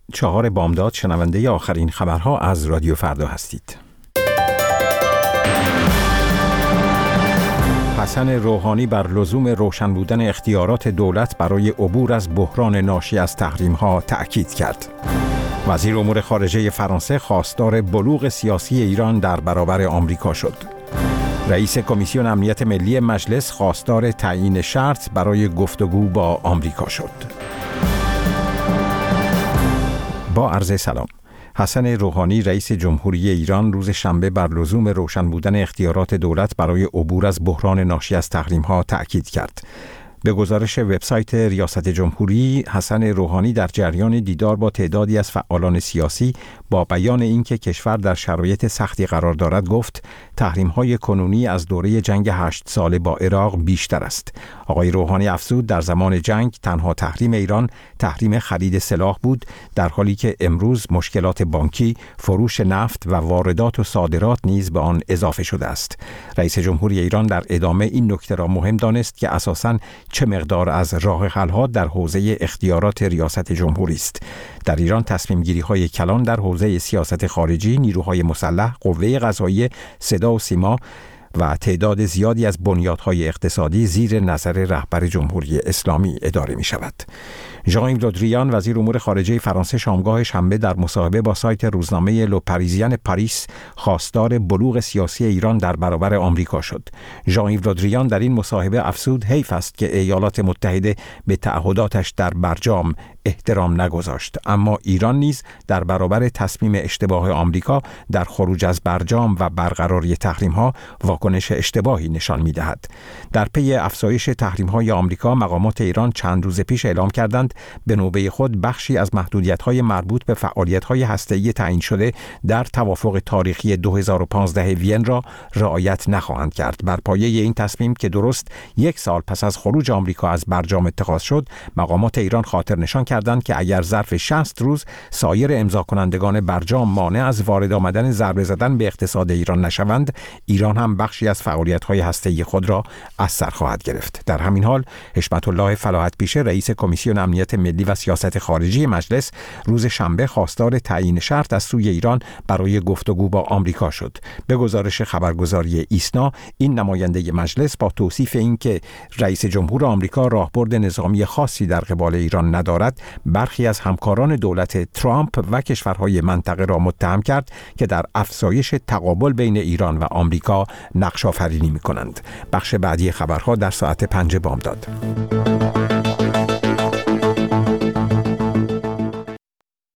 4 بامداد شنونده آخرین خبرها از رادیو فردا هستید. حسن روحانی بر لزوم روشن بودن اختیارات دولت برای عبور از بحران ناشی از تحریم‌ها تأکید کرد. وزیر امور خارجه فرانسه خواستار بلوغ سیاسی ایران در برابر آمریکا شد. رئیس کمیسیون امنیت ملی مجلس خواستار تعیین شرط برای گفتگو با آمریکا شد. با عرض سلام. حسن روحانی رئیس جمهوری ایران روز شنبه بر لزوم روشن بودن اختیارات دولت برای عبور از بحران ناشی از تحریم‌ها تأکید کرد. به گزارش وبسایت ریاست جمهوری، حسن روحانی در جریان دیدار با تعدادی از فعالان سیاسی با بیان اینکه کشور در شرایط سختی قرار دارد گفت تحریم‌های کنونی از دوره جنگ 8 ساله با عراق بیشتر است. آقای روحانی افزود در زمان جنگ تنها تحریم ایران تحریم خرید سلاح بود، در حالی که امروز مشکلات بانکی، فروش نفت و واردات و صادرات نیز به آن اضافه شده است. رئیس جمهوری ایران در ادامه این نکته را مهم دانست که اساساً چه مقدار از راه حل‌ها در حوزه اختیارات ریاست جمهوری است. در ایران تصمیم گیری‌های کلان در حوزه سیاست خارجی، نیروهای مسلح، قوه قضاییه، صدا و سیما و تعداد زیادی از بنیادهای اقتصادی زیر نظر رهبر جمهوری اسلامی اداره می شود. ژان-ایو له دریان وزیر امور خارجه فرانسه شامگاه شنبه در مصاحبه با سایت روزنامه لو پاریزین پاریس خواستار بلوغ سیاسی ایران در برابر آمریکا شد. ژان-ایو له دریان در این مصاحبه افزود حیف است که ایالات متحده به تعهداتش در برجام احترام نگذاشت، اما ایران نیز در برابر تصمیم اشتباه آمریکا در خروج از برجام و برقراری تحریم‌ها واکنش اشتباهی نشان می‌دهد. در پی افزایش تحریم‌های آمریکا، مقامات ایران چند روز پیش اعلام کردند به نوبه خود بخشی از محدودیت‌های مربوط به فعالیت‌های هسته‌ای تعیین شده در توافق تاریخی 2015 وین را رعایت نخواهند کرد. بر پایه این تصمیم که درست 1 سال پس از خروج آمریکا از برجام اتخاذ شد، مقامات ایران خاطر نشان کردند که اگر ظرف 60 روز سایر امضا کنندگان برجام مانع از وارد آمدن ضربه زدن به اقتصاد ایران نشوند، ایران هم بخشی از فعالیت‌های هسته‌ای خود را از سر خواهد گرفت. در همین حال، حشمت الله فلاحت پیشه رئیس کمیسیون امنیت ملی و سیاست خارجی مجلس روز شنبه خواستار تعیین شرط از سوی ایران برای گفتگو با آمریکا شد. به گزارش خبرگزاری ایسنا، این نماینده مجلس با توصیف اینکه رئیس جمهور آمریکا راهبرد نظامی خاصی در قبال ایران ندارد، برخی از همکاران دولت ترامپ و کشورهای منطقه را متهم کرد که در افزایش تقابل بین ایران و آمریکا نقش آفرینی می‌کنند. بخش بعدی خبرها در ساعت 5 بامداد.